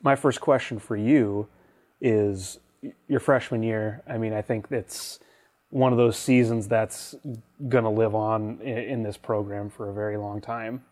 my first question for you is your freshman year. I mean, I think it's one of those seasons that's going to live on in this program for a very long time.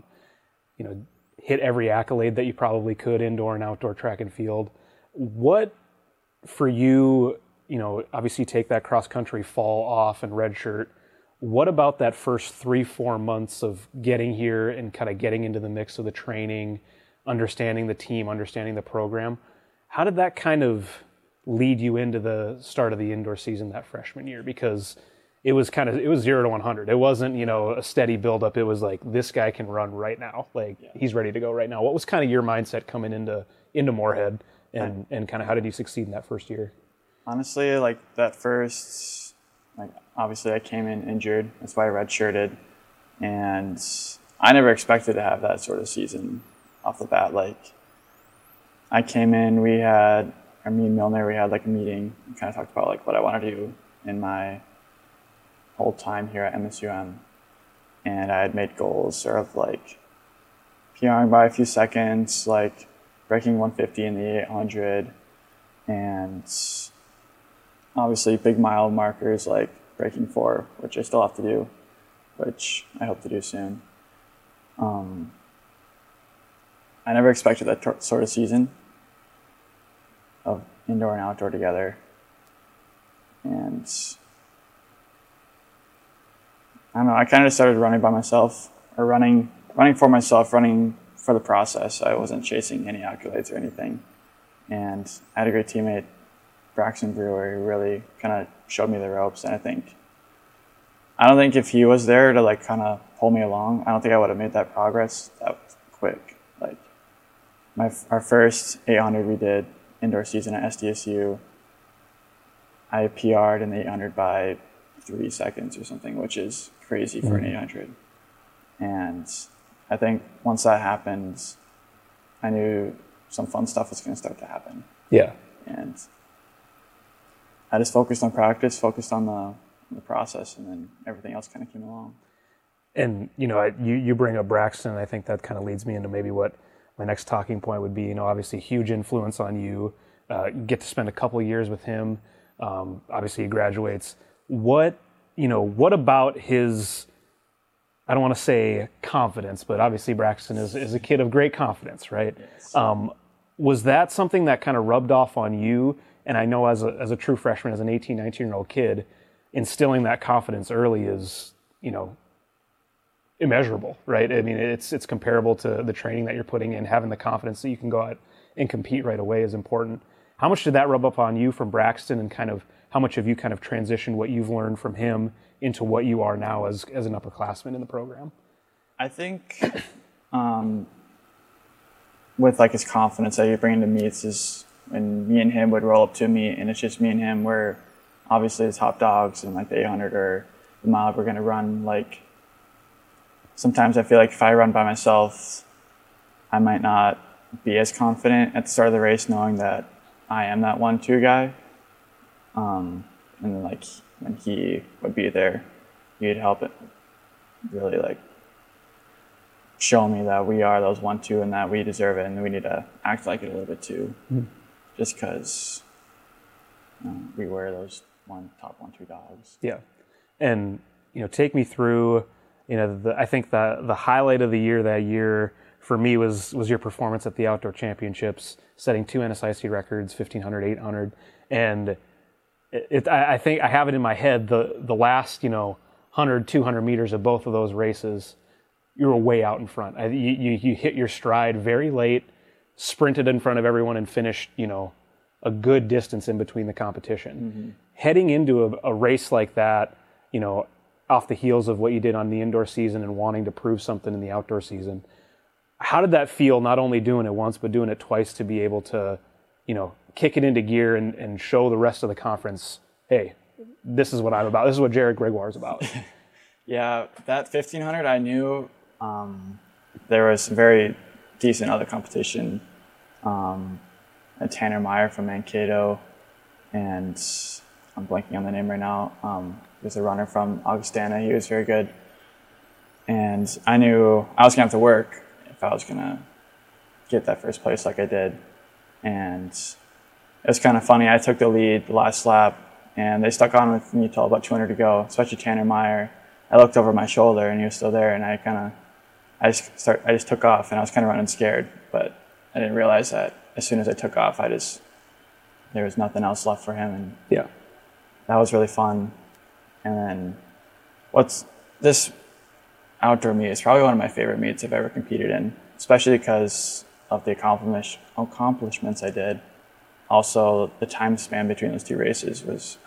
Hit every accolade that you probably could, indoor and outdoor track and field. What for you, obviously you take that cross country fall off and redshirt. What about that first 3-4 months of getting here and kind of getting into the mix of the training, understanding the team, understanding the program? How did that kind of lead you into the start of the indoor season that freshman year? Because it was 0 to 100. It wasn't, a steady buildup. It was like, this guy can run right now. He's ready to go right now. What was kind of your mindset coming into Moorhead, and kind of how did you succeed in that first year? Honestly, that first, obviously I came in injured. That's why I redshirted. And I never expected to have that sort of season off the bat. I came in, me and Milner, we had a meeting and kind of talked about what I want to do in my whole time here at MSUM. And I had made goals sort of PRing by a few seconds, breaking 150 in the 800, and obviously big mile markers breaking 4, which I still have to do, which I hope to do soon. I never expected that sort of season of indoor and outdoor together. And I don't know, I kind of started running by myself, or running for myself, running for the process. I wasn't chasing any accolades or anything. And I had a great teammate, Braxton Brewer, who really kind of showed me the ropes. And I don't think if he was there to kind of pull me along, I don't think I would have made that progress that quick. Our first 800 we did indoor season at SDSU, I PR'd in the 800 by 3 seconds or something, which is crazy for an 800. And I think once that happened, I knew some fun stuff was going to start to happen. Yeah. And I just focused on practice, focused on the process, and then everything else kind of came along. And, you bring up Braxton, and I think that kind of leads me into maybe what my next talking point would be. Obviously huge influence on you. You get to spend a couple of years with him. Obviously he graduates. What about his, I don't want to say confidence, but obviously Braxton is a kid of great confidence, right? Yes. Was that something that kind of rubbed off on you? And I know as a true freshman, as an 18, 19-year-old kid, instilling that confidence early is, immeasurable, right? I mean, it's comparable to the training that you're putting in. Having the confidence that you can go out and compete right away is important. How much did that rub up on you from Braxton, and kind of how much have you kind of transitioned what you've learned from him into what you are now as an upperclassman in the program? I think with his confidence that you bring into meets is when me and him would roll up to a meet, and it's just me and him. We're obviously the top dogs in the 800 or the mile we're going to run. Sometimes I feel if I run by myself, I might not be as confident at the start of the race, knowing that I am that 1-2 guy. And then when he would be there, he'd help it really show me that we are those 1-2 and that we deserve it, and we need to act like it a little bit too, just because we were those top 1-2 dogs. Yeah, and take me through. I think the highlight of the year that year for me was your performance at the Outdoor Championships, setting 2 NSIC records, 1500, 800, and I think I have it in my head the last 100, 200 meters of both of those races, you were way out in front. You hit your stride very late, sprinted in front of everyone, and finished a good distance in between the competition. Mm-hmm. Heading into a race like that, off the heels of what you did on the indoor season and wanting to prove something in the outdoor season, how did that feel, not only doing it once, but doing it twice, to be able to, kick it into gear and show the rest of the conference, hey, this is what I'm about. This is what Jared Gregoire is about. Yeah, that 1500, I knew there was very decent other competition. Tanner Meyer from Mankato, and I'm blanking on the name right now. There's a runner from Augustana. He was very good. And I knew I was going to have to work if I was going to get that first place like I did. And it was kind of funny. I took the lead the last lap, and they stuck on with me till about 200 to go, especially Tanner Meyer. I looked over my shoulder, and he was still there, and I just took off, and I was kind of running scared, but I didn't realize that as soon as I took off, there was nothing else left for him, and Yeah. that was really fun. And then this outdoor meet is probably one of my favorite meets I've ever competed in, especially because of the accomplishments I did. Also, the time span between those two races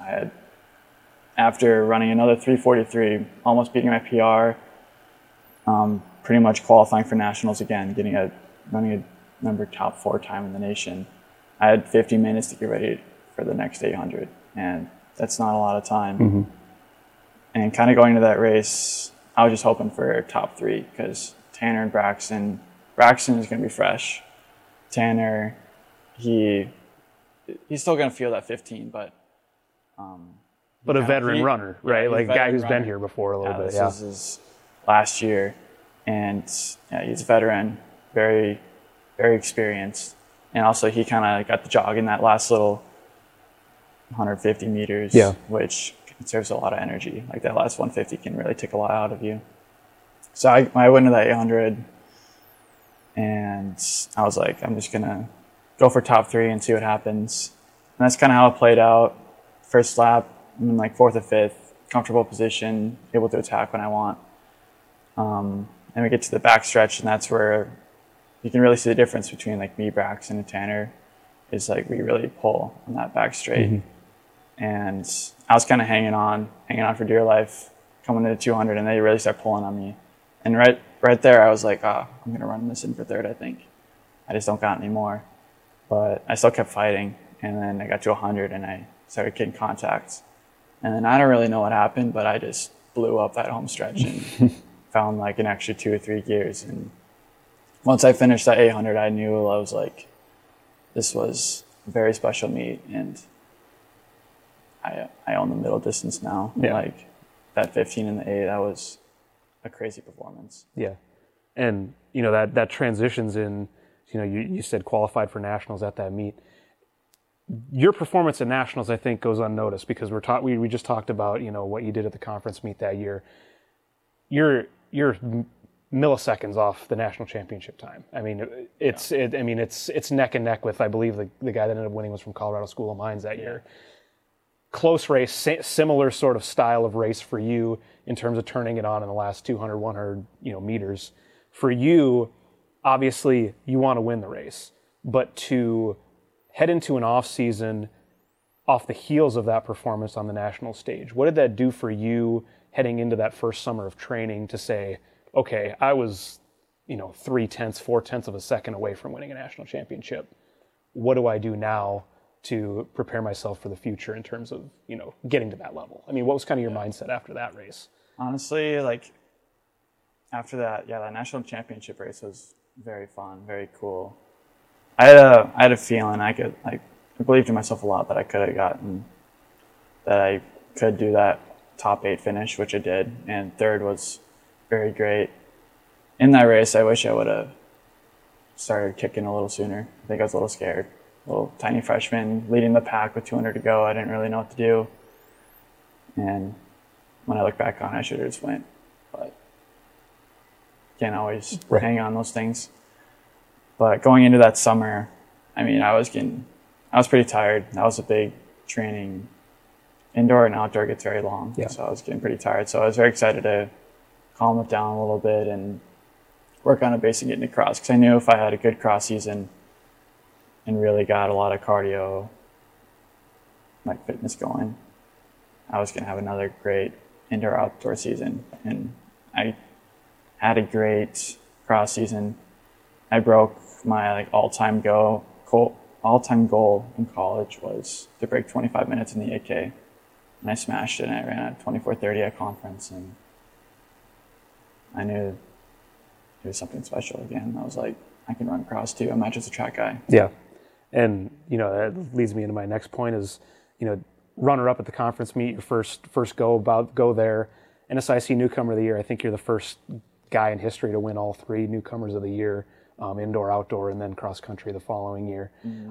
after running another 3:43, almost beating my PR, pretty much qualifying for nationals again, running a number top 4 time in the nation. I had 50 minutes to get ready for the next 800, and that's not a lot of time. Mm-hmm. And kind of going to that race, I was just hoping for top 3 because Tanner and Braxton is going to be fresh. Tanner, he's still going to feel that 15, but a veteran runner, right? Yeah, like a guy who's runner. been here before a little bit. This is his last year, and he's a veteran, very, very experienced. And also he kind of got the jog in that last little 150 meters, which conserves a lot of energy. Like that last 150 can really take a lot out of you. So I went to that 800, and I was like, I'm just going to go for top 3 and see what happens. And that's kind of how it played out. First lap, I'm in like 4th or 5th, comfortable position, able to attack when I want. And we get to the backstretch, and that's where you can really see the difference between like me, Braxton, and Tanner. Is like we really pull on that back straight. Mm-hmm. And I was kind of hanging on for dear life, coming into 200, and they really start pulling on me. And right there, I was like, I'm going to run this in for 3rd, I think. I just don't got any more. But I still kept fighting, and then I got to 100, and I started getting contacts. And then I don't really know what happened, but I just blew up that home stretch and found like an extra 2 or 3 gears. And once I finished that 800, I knew I was like, this was a very special meet, and I own the middle distance now. Yeah. Like that 15 and the 8, that was a crazy performance. Yeah. And, that transitions in, you said qualified for nationals at that meet. Your performance at nationals, I think, goes unnoticed because we just talked about, what you did at the conference meet that year. You're milliseconds off the national championship time. I mean, it's neck and neck with, I believe the guy that ended up winning was from Colorado School of Mines that year. Close race, similar sort of style of race for you in terms of turning it on in the last 200, 100, meters. For you, obviously, you want to win the race, but to head into an off season off the heels of that performance on the national stage, what did that do for you heading into that first summer of training to say, okay, I was, 4/10 of a second away from winning a national championship. What do I do now to prepare myself for the future in terms of, getting to that level? I mean, what was kind of your mindset after that race? Honestly, like after that, that national championship race was very fun, very cool. I had a feeling I believed in myself a lot that I could do that top 8 finish, which I did, and 3rd was very great. In that race, I wish I would have started kicking a little sooner. I think I was a little scared. Little tiny freshman leading the pack with 200 to go. I didn't really know what to do. And when I look back on it, I should have just went. But can't always hang on those things. But going into that summer, I was pretty tired. That was a big training. Indoor and outdoor gets very long. Yeah. So I was getting pretty tired. So I was very excited to calm it down a little bit and work on a base and get into cross. Because I knew if I had a good cross season and really got a lot of cardio, like fitness going, I was going to have another great indoor-outdoor season. And I had a great cross season. I broke my all-time goal in college was to break 25 minutes in the 8K. And I smashed it, and I ran at 24:30 at conference, and I knew it was something special again. I was like, I can run cross too. I'm not just a track guy. Yeah. And, that leads me into my next point is, runner-up at the conference meet, your first go there. NSIC Newcomer of the Year, I think you're the first guy in history to win all 3 Newcomers of the Year indoor, outdoor, and then cross country the following year.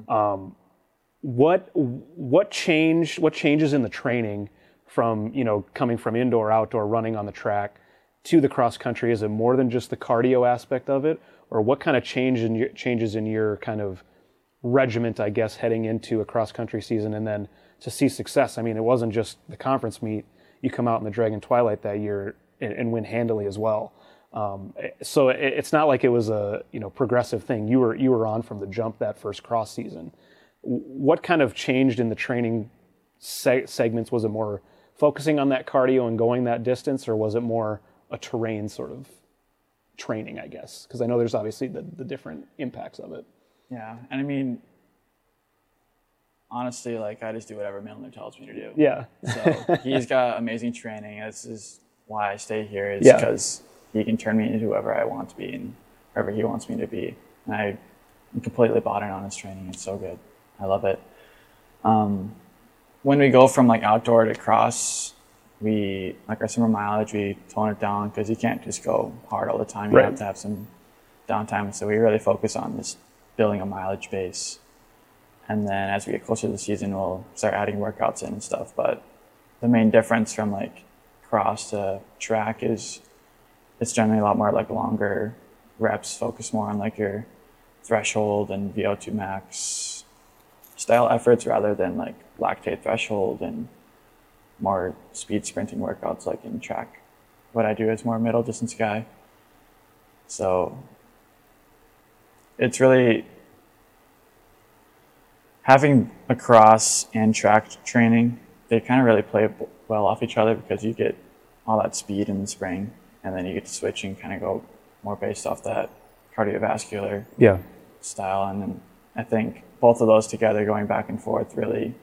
What changes in the training from, coming from indoor, outdoor, running on the track to the cross country? Is it more than just the cardio aspect of it, or what kind of changes in your kind of regiment, I guess, heading into a cross country season and then to see success? I mean, it wasn't just the conference meet. You come out in the Dragon Twilight that year and win handily as well. So it's not like it was a progressive thing. You were on from the jump that first cross season. What kind of changed in the training segments? Was it more focusing on that cardio and going that distance, or was it more a terrain sort of training, I guess? Because I know there's obviously the different impacts of it. Yeah, and I mean, honestly, like, I just do whatever Milner tells me to do. Yeah. So he's got amazing training. This is why I stay here, is because he can turn me into whoever I want to be and wherever he wants me to be. And I'm completely bought in on his training. It's so good. I love it. When we go from like outdoor to cross, we, like, our summer mileage, we tone it down because you can't just go hard all the time. You have to have some downtime. So we really focus on just building a mileage base. And then as we get closer to the season, we'll start adding workouts in and stuff. But the main difference from like cross to track is it's generally a lot more like longer reps, focus more on like your threshold and VO2 max style efforts rather than like lactate threshold and more speed sprinting workouts like in track. What I do is more middle distance guy. So it's really having a cross and track training, they kind of really play well off each other because you get all that speed in the spring and then you get to switch and kind of go more based off that cardiovascular style. And then I think both of those together going back and forth really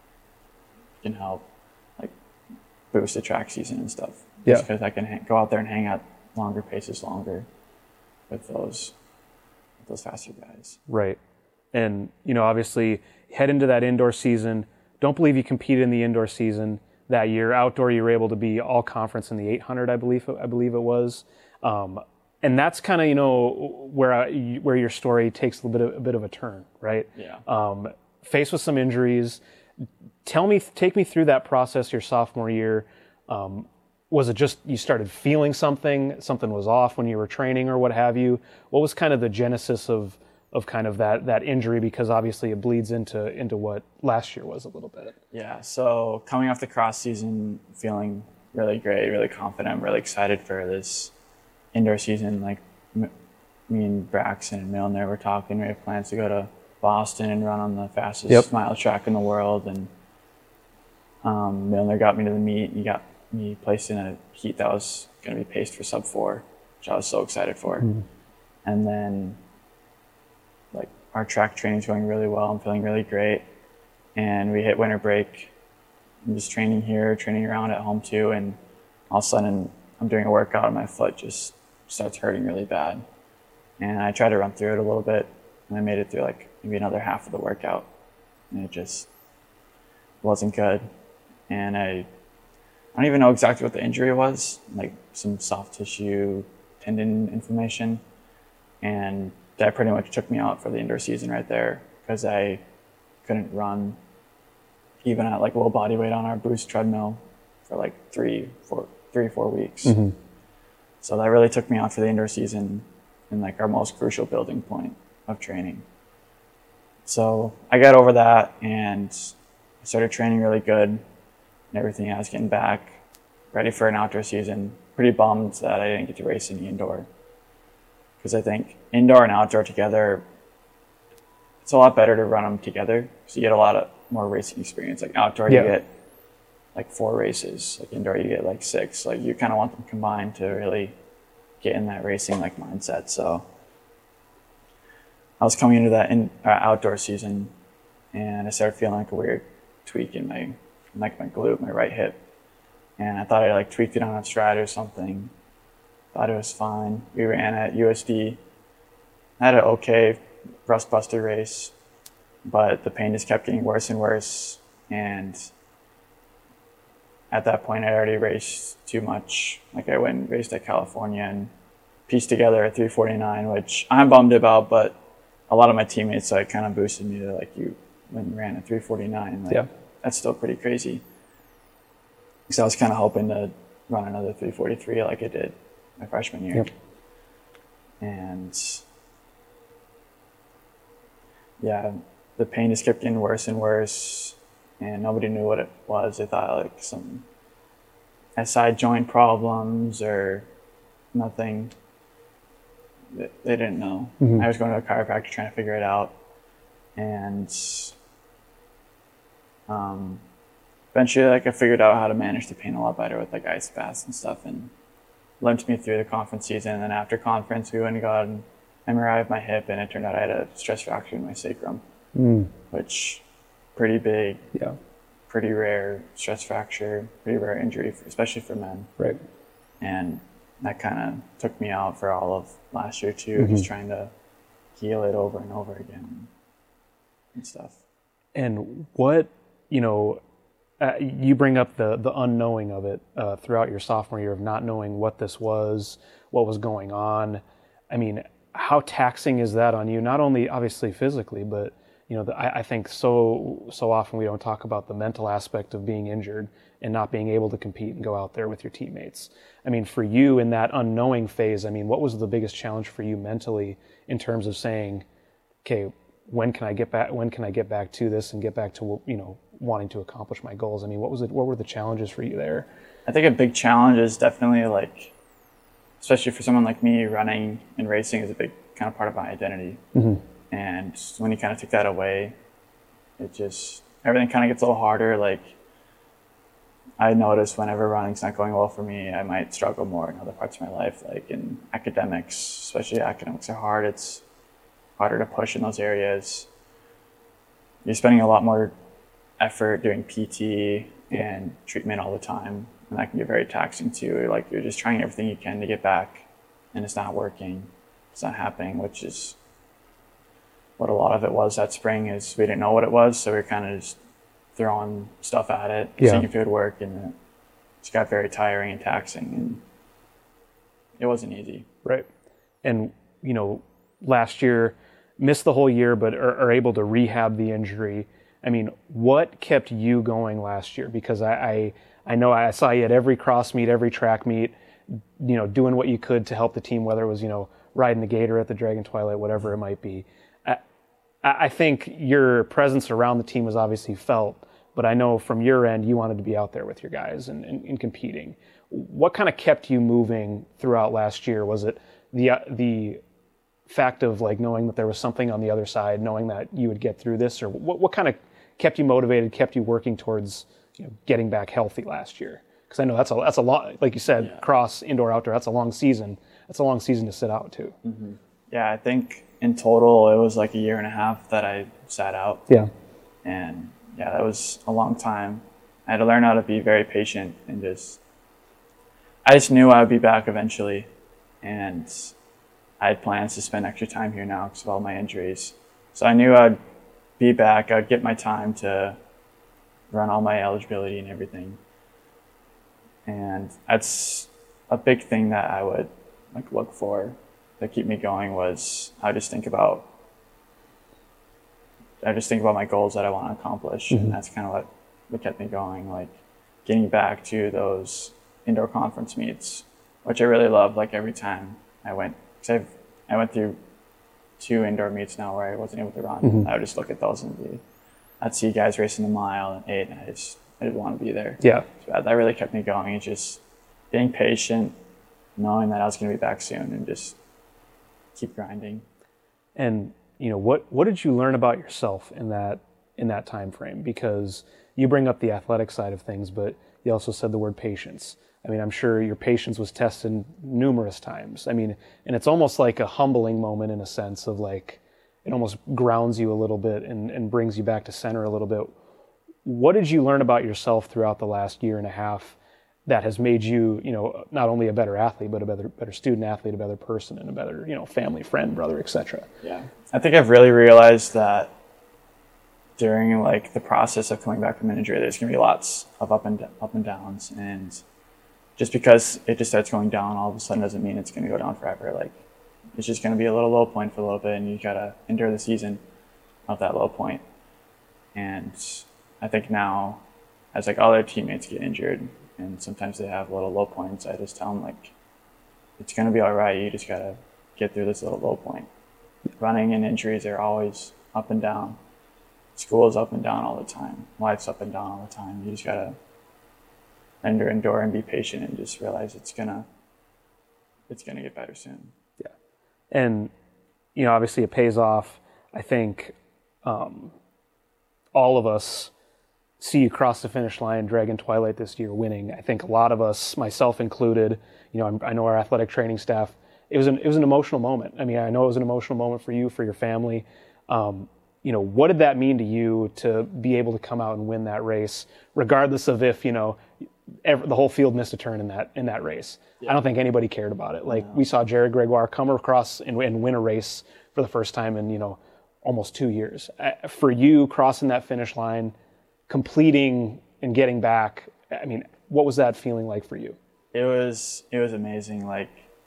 can help like boost the track season and stuff. Just because I can go out there and hang out longer paces longer with those faster guys. Right. And, obviously head into that indoor season. Don't believe you competed in the indoor season that year. Outdoor, you were able to be all conference in the 800, I believe it was. And that's kind of, where your story takes a bit of a turn, right? Yeah. Faced with some injuries. Take me through that process your sophomore year. Was it just you started feeling something was off when you were training or what have you? What was kind of the genesis of kind of that injury? Because obviously it bleeds into what last year was a little bit. Yeah, so coming off the cross season, feeling really great, really confident, really excited for this indoor season. Like me and Braxton and Milner were talking, we have plans to go to Boston and run on the fastest mile track in the world. And Milner got me to the meet. He got me placed in a heat that was going to be paced for sub 4, which I was so excited for. And then like our track training's going really well. I'm feeling really great. And we hit winter break. I'm just training here, training around at home too. And all of a sudden I'm doing a workout and my foot just starts hurting really bad. And I tried to run through it a little bit and I made it through like maybe another half of the workout. And it just wasn't good. And I don't even know exactly what the injury was, like some soft tissue tendon inflammation. And that pretty much took me out for the indoor season right there because I couldn't run even at like low body weight on our boost treadmill for like 3-4 weeks. So that really took me out for the indoor season and like our most crucial building point of training. So I got over that and I started training really good and everything. I was getting back ready for an outdoor season. Pretty bummed that I didn't get to race in the indoor because I think indoor and outdoor together, it's a lot better to run them together because you get a lot of more racing experience. Like outdoor, you get like 4 races. Like indoor, you get like 6. Like you kind of want them combined to really get in that racing like mindset. So I was coming into that outdoor season, and I started feeling like a weird tweak in my glute, my right hip, and I thought I like tweaked it on a stride or something. Thought it was fine. We ran at USD. I had an okay rust buster race, but the pain just kept getting worse and worse. And at that point, I already raced too much. Like I went and raced at California and pieced together a 349, which I'm bummed about, but a lot of my teammates like kind of boosted me to like, when you ran a 349, like, that's still pretty crazy. Because I was kind of hoping to run another 343 like I did my freshman year. And yeah, the pain just kept getting worse and worse, and nobody knew what it was. They thought like some SI joint problems or nothing. They didn't know. I was going to a chiropractor trying to figure it out, and eventually, like, I figured out how to manage the pain a lot better with like ice baths and stuff, and limped me through the conference season. And then after conference, we went and got an MRI of my hip, and it turned out I had a stress fracture in my sacrum, which pretty big, pretty rare stress fracture, pretty rare injury, especially for men. Right. And that kind of took me out for all of last year too, just trying to heal it over and over again and stuff. And what, you bring up the unknowing of it throughout your sophomore year of not knowing what this was, what was going on. I mean, how taxing is that on you? Not only obviously physically, but I think so often we don't talk about the mental aspect of being injured and not being able to compete and go out there with your teammates. I mean, for you in that unknowing phase, I mean, what was the biggest challenge for you mentally in terms of saying, okay, when can I get back to this and get back to, wanting to accomplish my goals? I mean, what were the challenges for you there? I think a big challenge is definitely like, especially for someone like me, running and racing is a big kind of part of my identity. And when you kind of take that away, everything kind of gets a little harder. Like, I notice whenever running's not going well for me, I might struggle more in other parts of my life, like in academics. Especially academics are hard. It's harder to push in those areas. You're spending a lot more effort doing PT and treatment all the time, and that can get very taxing too. Like, you're just trying everything you can to get back, and it's not working. It's not happening, which is what a lot of it was that spring. Is we didn't know what it was, so we were kind of just throwing stuff at it, seeing if it would work, and it just got very tiring and taxing, and it wasn't easy. Right. And last year, missed the whole year, but are able to rehab the injury. I mean, what kept you going last year? Because I know I saw you at every cross meet, every track meet, doing what you could to help the team, whether it was, riding the gator at the Dragon Twilight, whatever it might be. I think your presence around the team was obviously felt, but I know from your end, you wanted to be out there with your guys and competing. What kind of kept you moving throughout last year? Was it the fact of like knowing that there was something on the other side, knowing that you would get through this, or what kind of kept you motivated, kept you working towards getting back healthy last year? Because I know that's a lot, like you said, cross, indoor, outdoor. That's a long season. That's a long season to sit out too. Yeah, I think in total it was like a year and a half that I sat out. Yeah, and that was a long time. I had to learn how to be very patient and I just knew I would be back eventually, and I had plans to spend extra time here now because of all my injuries. So I knew I'd be back. I'd get my time to run all my eligibility and everything. And that's a big thing that I would look for to keep me going. Was I just think about my goals that I want to accomplish, and that's kind of what kept me going. Like, getting back to those indoor conference meets, which I really love. Like, every time I went, because I went through 2 indoor meets now where I wasn't able to run. I would just look at those and I'd see guys racing the mile and 8, and I didn't want to be there. Yeah, so that really kept me going. It's just being patient, knowing that I was going to be back soon, and just keep grinding. And what did you learn about yourself in that time frame? Because you bring up the athletic side of things, but you also said the word patience. I mean, I'm sure your patience was tested numerous times. I mean, and it's almost like a humbling moment in a sense of like, it almost grounds you a little bit and brings you back to center a little bit. What did you learn about yourself throughout the last year and a half that has made you, not only a better athlete, but a better student athlete, a better person, and a better, family, friend, brother, etc.? Yeah. I think I've really realized that during the process of coming back from an injury, there's going to be lots of up and downs, and just because it just starts going down all of a sudden doesn't mean it's going to go down forever. Like, it's just going to be a little low point for a little bit, and you got to endure the season of that low point. And I think now, as like all their teammates get injured, and sometimes they have little low points, I just tell them, like, it's going to be all right. You just got to get through this little low point. Running and injuries are always up and down. School is up and down all the time. Life's up and down all the time. You just got to endure and be patient and just realize it's gonna get better soon. Yeah. And, you know, obviously it pays off. I think all of us see you cross the finish line, Dragon Twilight this year, winning. I think a lot of us, myself included, you know, I know our athletic training staff, it was an emotional moment. I mean, I know it was an emotional moment for you, for your family. You know, what did that mean to you to be able to come out and win that race, regardless of if, you know, the whole field missed a turn in that race? Yeah. I don't think anybody cared about it. Like, we saw Jared Gregoire come across and win a race for the first time in, you know, almost 2 years. For you, crossing that finish line, completing and getting back, I mean, what was that feeling like for you? It was amazing. Like,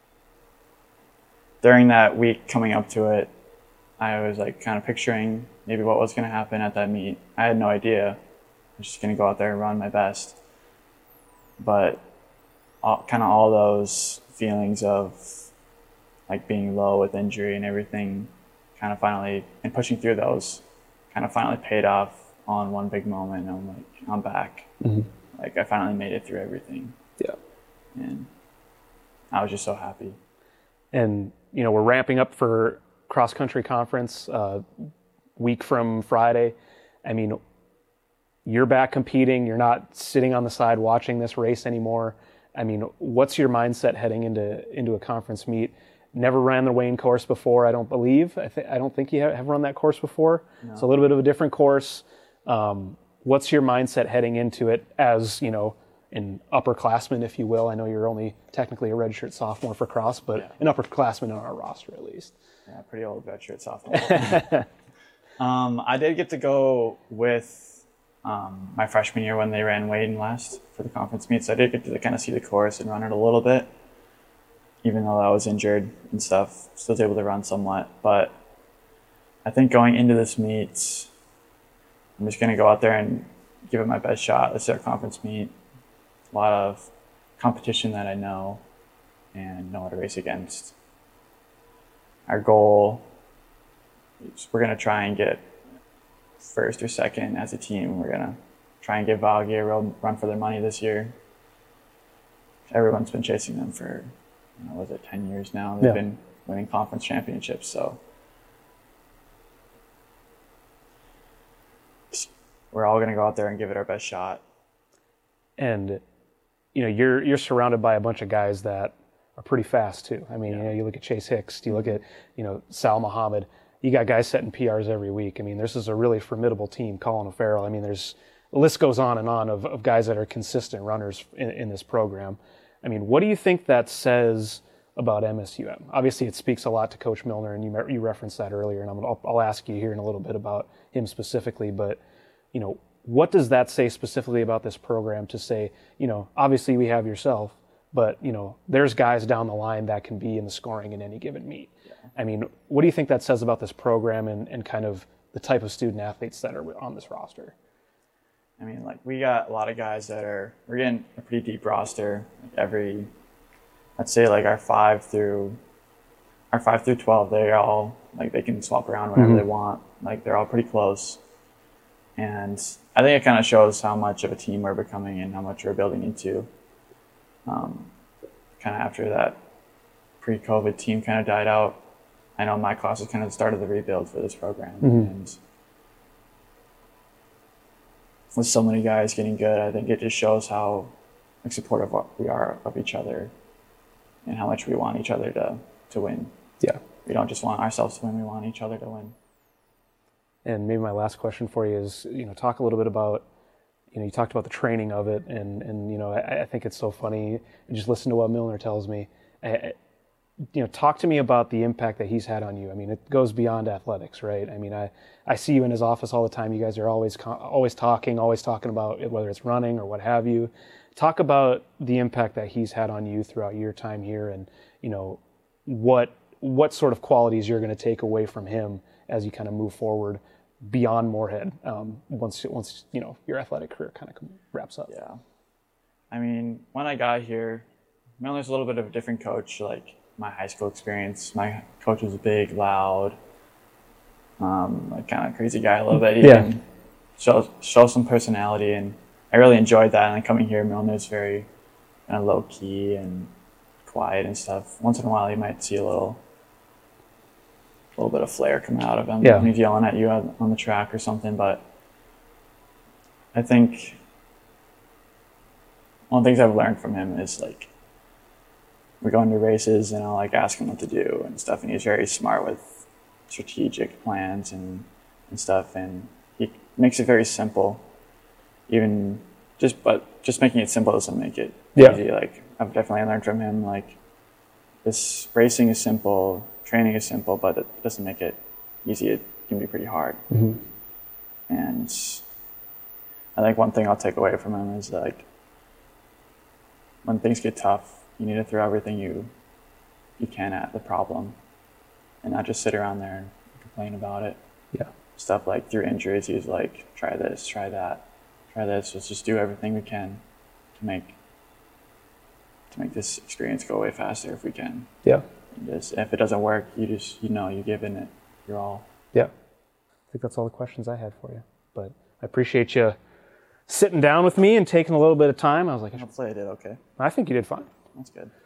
during that week coming up to it, I was like kind of picturing maybe what was going to happen at that meet. I had no idea. I was just going to go out there and run my best. But all those feelings of like being low with injury and everything kind of finally, and pushing through those, kind of finally paid off on one big moment. I'm like, I'm back. Mm-hmm. Like, I finally made it through everything. Yeah. And I was just so happy. And, you know, we're ramping up for cross-country conference week from Friday. I mean, you're back competing. You're not sitting on the side watching this race anymore. I mean, what's your mindset heading into a conference meet? Never ran the Wayne course before, I don't believe. I don't think you have run that course before. No. It's a little bit of a different course. What's your mindset heading into it as, you know, an upperclassman, if you will? I know you're only technically a redshirt sophomore for cross, but yeah, an upperclassman on our roster at least. Yeah, pretty old redshirt sophomore. I did get to go with my freshman year when they ran Wayne last for the conference meet, so I did get to kind of see the course and run it a little bit. Even though I was injured and stuff, still was able to run somewhat. But I think going into this meet, I'm just going to go out there and give it my best shot. This is our conference meet. A lot of competition that I know and know how to race against. Our goal is we're going to try and get first or second as a team. We're going to try and give Valgi a real run for their money this year. Everyone's been chasing them for, you know, was it 10 years now? They've been winning conference championships, so we're all going to go out there and give it our best shot. And, you know, you're surrounded by a bunch of guys that are pretty fast too. I mean, you know, you look at Chase Hicks, you look at, you know, Sal Muhammad. You got guys setting PRs every week. I mean, this is a really formidable team. Colin O'Farrell. I mean, the list goes on and on of guys that are consistent runners in this program. I mean, what do you think that says about MSUM? Obviously, it speaks a lot to Coach Milner, and you referenced that earlier, and I'll ask you here in a little bit about him specifically. But, you know, what does that say specifically about this program to say, you know, obviously we have yourself, but, you know, there's guys down the line that can be in the scoring in any given meet. Yeah. I mean, what do you think that says about this program and kind of the type of student athletes that are on this roster? I mean, like, we got a lot of guys we're getting a pretty deep roster. Like let's say like our 5 through 12, they're all, like, they can swap around whenever they want. Like, they're all pretty close. And I think it kind of shows how much of a team we're becoming and how much we're building into. Kind of after that pre-COVID team kind of died out, I know my class has kind of started the rebuild for this program. Mm-hmm. And with so many guys getting good, I think it just shows how, like, supportive we are of each other and how much we want each other to win. Yeah. We don't just want ourselves to win, we want each other to win. And maybe my last question for you is, you know, talk a little bit about, you know, you talked about the training of it, and you know, I think it's so funny. Just listen to what Milner tells me. You know, talk to me about the impact that he's had on you. I mean, it goes beyond athletics, right? I mean, I see you in his office all the time. You guys are always talking about it, whether it's running or what have you. Talk about the impact that he's had on you throughout your time here, and what sort of qualities you're going to take away from him as you kind of move forward beyond Moorhead once your athletic career kind of wraps up. Yeah, I mean, when I got here, Milner's a little bit of a different coach. Like my high school experience, my coach was big, loud, like kind of crazy guy a little bit. He can show some personality, and I really enjoyed that. And then coming here, Milner's very kind of low key and quiet and stuff. Once in a while, you might see a little bit of flair come out of him when he's yelling at you on the track or something. But I think one of the things I've learned from him is like we're going to races and I'll like ask him what to do and stuff, and he's very smart with strategic plans and stuff, and he makes it very simple. But just making it simple doesn't make it easy. Like I've definitely learned from him, like this racing is simple, training is simple, but it doesn't make it easy. It can be pretty hard. Mm-hmm. And I think one thing I'll take away from him is like when things get tough, you need to throw everything you can at the problem and not just sit around there and complain about it. Yeah. Stuff like through injuries, he's like, try this, try that, try this. Let's just do everything we can to make this experience go away faster if we can. Yeah. If it doesn't work, you give in it your all. Yeah. I think that's all the questions I had for you. But I appreciate you sitting down with me and taking a little bit of time. I was like, hopefully I did okay. I think you did fine. That's good.